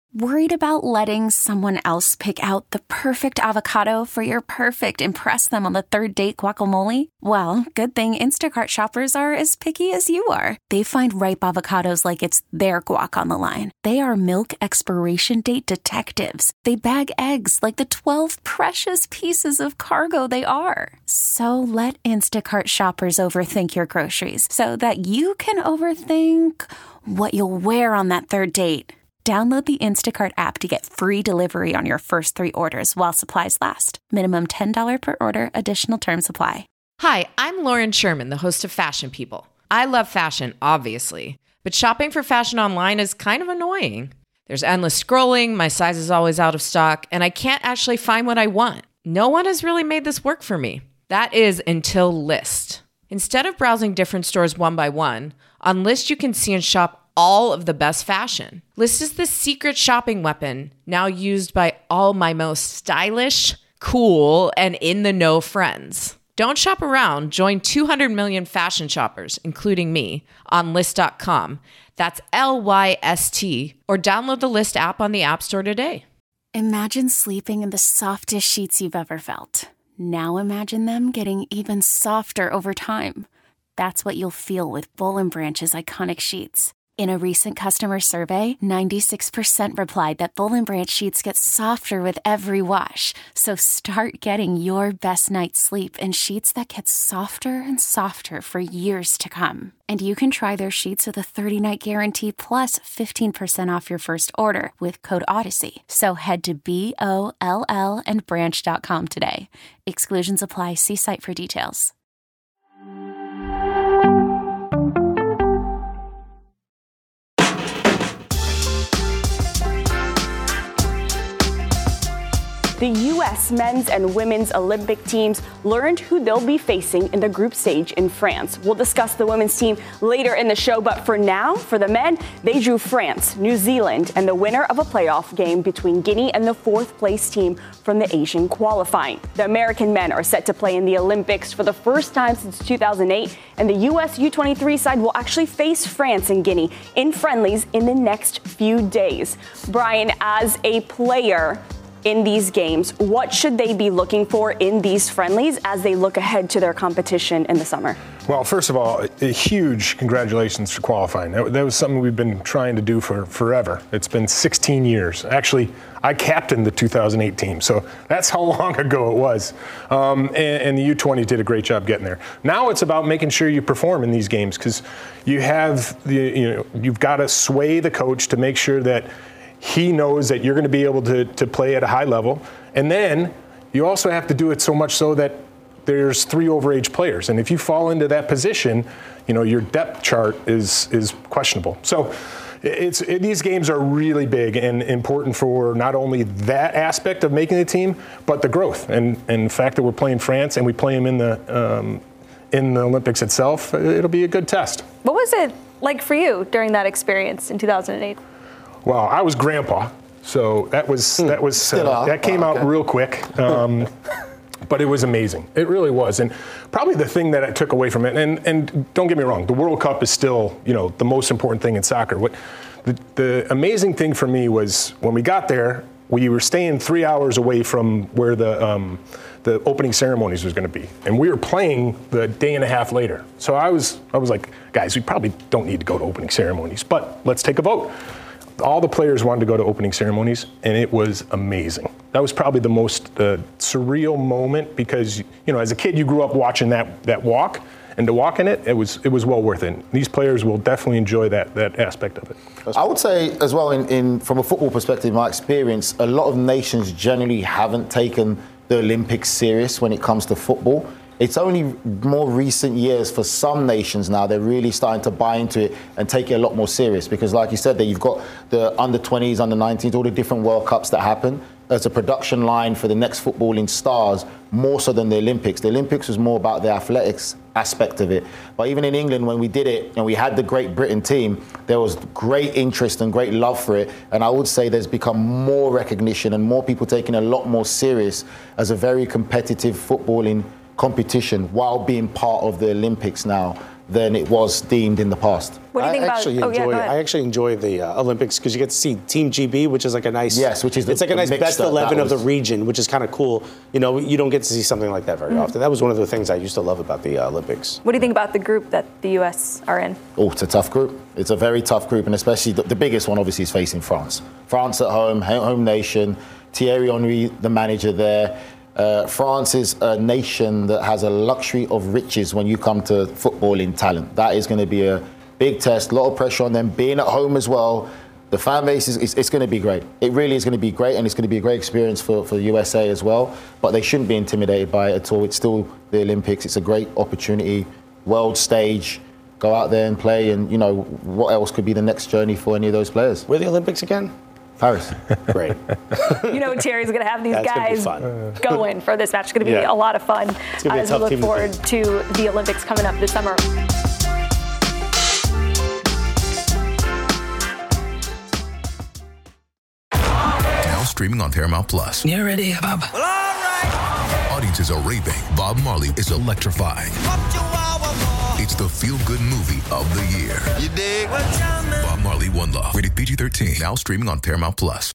Worried about letting someone else pick out the perfect avocado for your perfect impress them on the third date guacamole? Well, good thing Instacart shoppers are as picky as you are. They find ripe avocados like it's their guac on the line. They are milk expiration date detectives. They bag eggs like the 12 precious pieces of cargo they are. So let Instacart shoppers overthink your groceries so that you can overthink what you'll wear on that third date. Download the Instacart app to get free delivery on your first 3 orders while supplies last. Minimum $10 per order. Additional terms apply. Hi, I'm Lauren Sherman, the host of Fashion People. I love fashion, obviously, but shopping for fashion online is kind of annoying. There's endless scrolling, my size is always out of stock, and I can't actually find what I want. No one has really made this work for me. That is until Lyst. Instead of browsing different stores one by one, on Lyst you can see and shop all of the best fashion. Lyst is the secret shopping weapon now used by all my most stylish, cool, and in-the-know friends. Don't shop around. Join 200 million fashion shoppers, including me, on Lyst.com. That's Lyst, or download the Lyst app on the App Store today. Imagine sleeping in the softest sheets you've ever felt. Now imagine them getting even softer over time. That's what you'll feel with Boll & Branch's iconic sheets. In a recent customer survey, 96% replied that Boll & Branch sheets get softer with every wash. So start getting your best night's sleep in sheets that get softer and softer for years to come. And you can try their sheets with a 30-night guarantee plus 15% off your first order with code Odyssey. So head to BOLL and branch.com today. Exclusions apply. See site for details. The U.S. men's and women's Olympic teams learned who they'll be facing in the group stage in France. We'll discuss the women's team later in the show, but for now, for the men, they drew France, New Zealand, and the winner of a playoff game between Guinea and the 4th place team from the Asian qualifying. The American men are set to play in the Olympics for the first time since 2008, and the U.S. U23 side will actually face France and Guinea in friendlies in the next few days. Brian, as a player in these games, what should they be looking for in these friendlies as they look ahead to their competition in the summer? Well, first of all, a huge congratulations for qualifying. That was something we've been trying to do for forever. It's been 16 years. Actually, I captained the 2008 team, so that's how long ago it was. And the U20 did a great job getting there. Now it's about making sure you perform in these games, because you've got to sway the coach to make sure that he knows that you're going to be able to play at a high level. And then you also have to do it so much so that there's 3 overage players. And if you fall into that position, your depth chart is questionable. So these games are really big and important for not only that aspect of making the team, but the growth. And the fact that we're playing France and we play them in the Olympics itself, it'll be a good test. What was it like for you during that experience in 2008? Well, I was grandpa, so that came out real quick, but it was amazing. It really was, and probably the thing that I took away from it. And don't get me wrong, the World Cup is still the most important thing in soccer. What the amazing thing for me was when we got there, we were staying 3 hours away from where the opening ceremonies was going to be, and we were playing the day and a half later. So I was like, guys, we probably don't need to go to opening ceremonies, but let's take a vote. All the players wanted to go to opening ceremonies, and it was amazing. That was probably the most surreal moment, because as a kid you grew up watching that walk, and to walk in it, it was well worth it. These players will definitely enjoy that aspect of it. I would say as well, from a football perspective, my experience, a lot of nations generally haven't taken the Olympics serious when it comes to football. It's only more recent years for some nations now, they're really starting to buy into it and take it a lot more serious, because like you said, that you've got the under-20s, under-19s, all the different World Cups that happen as a production line for the next footballing stars, more so than the Olympics. The Olympics was more about the athletics aspect of it. But even in England, when we did it and we had the Great Britain team, there was great interest and great love for it. And I would say there's become more recognition and more people taking it a lot more serious as a very competitive footballing competition while being part of the Olympics now. than it was deemed in the past. What do you think I actually enjoy the Olympics because you get to see Team GB, which is like a nice it's like a nice best 11 of the region, which is kind of cool. You know, you don't get to see something like that very often. That was one of the things I used to love about the Olympics. What do you think about the group that the US are in? Oh, it's a tough group. It's a very tough group, and especially the biggest one obviously is facing France. France at home nation. Thierry Henry, the manager there. France is a nation that has a luxury of riches when you come to footballing talent. That is going to be a big test, a lot of pressure on them. Being at home as well, the fan base, it's going to be great. It really is going to be great, and it's going to be a great experience for the USA as well. But they shouldn't be intimidated by it at all. It's still the Olympics. It's a great opportunity, world stage. Go out there and play, and, you know, what else could be the next journey for any of those players? Where are the Olympics again? Paris. Great. You know, Thierry's going to have these guys going for this match. It's going to be a lot of fun as we look forward to the Olympics coming up this summer. Now streaming on Paramount Plus. You ready, Bob? Well, all right. Audiences are raving. Bob Marley is electrifying. It's the feel-good movie of the year. You dig? Bob Marley, One Love. Rated PG-13. Now streaming on Paramount Plus.